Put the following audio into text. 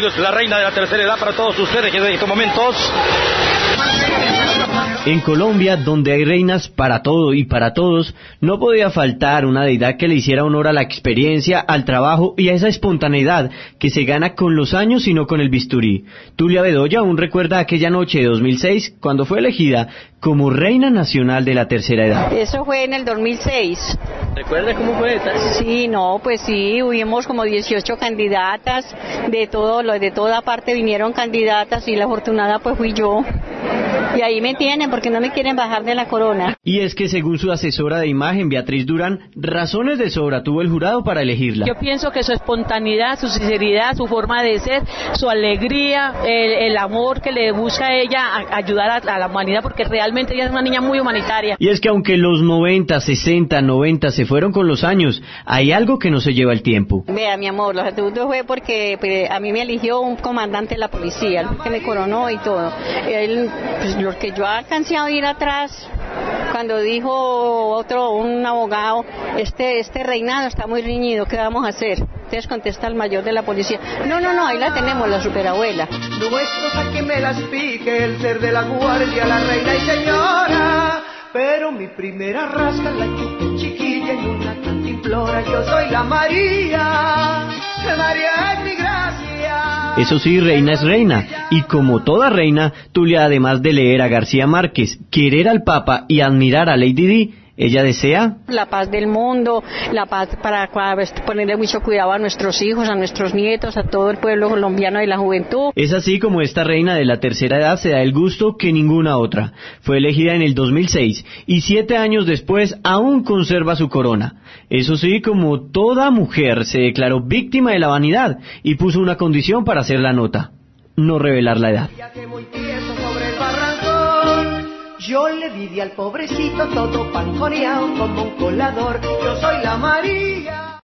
amigos, la reina de la tercera edad para todos ustedes que en estos momentos. En Colombia, donde hay reinas para todo y para todos, no podía faltar una deidad que le hiciera honor a la experiencia, al trabajo y a esa espontaneidad que se gana con los años y no con el bisturí. Tulia Bedoya aún recuerda aquella noche de 2006 cuando fue elegida como Reina Nacional de la Tercera Edad. Eso fue en el 2006. ¿Recuerda cómo fue esta? Sí, no, pues sí, hubimos como 18 candidatas, de toda parte vinieron candidatas y la afortunada pues fui yo. Y ahí me tienen porque no me quieren bajar de la corona. Y es que según su asesora de imagen, Beatriz Durán, razones de sobra tuvo el jurado para elegirla. Yo pienso que su espontaneidad, su sinceridad, su forma de ser, su alegría, el amor que le busca a ella a ayudar a la humanidad, porque realmente ella es una niña muy humanitaria. Y es que aunque los 90, 60, 90 se fueron con los años, hay algo que no se lleva el tiempo. Vea, mi amor, los atributos fue porque pues, a mí me eligió un comandante de la policía, que me coronó y todo. Él, pues, lo que yo alcancé a oír atrás, cuando dijo un abogado, este reinado está muy riñido, ¿qué vamos a hacer? Entonces contesta el mayor de la policía, no, ahí la tenemos, la superabuela. Nuestros a que me las pique el ser de la guardia, la reina y señora, pero mi primera rasca la chupe chiquilla en una cantimplora, yo soy la María es mi gracia. Eso sí, reina es reina, y como toda reina, Tulia, además de leer a García Márquez, querer al Papa y admirar a Lady Di, ella desea la paz del mundo, la paz para ponerle mucho cuidado a nuestros hijos, a nuestros nietos, a todo el pueblo colombiano y la juventud. Es así como esta reina de la tercera edad se da el gusto que ninguna otra. Fue elegida en el 2006 y 7 años después aún conserva su corona. Eso sí, como toda mujer, se declaró víctima de la vanidad y puso una condición para hacer la nota: no revelar la edad. Yo le di al pobrecito todo panjoneado como un colador, yo soy la María.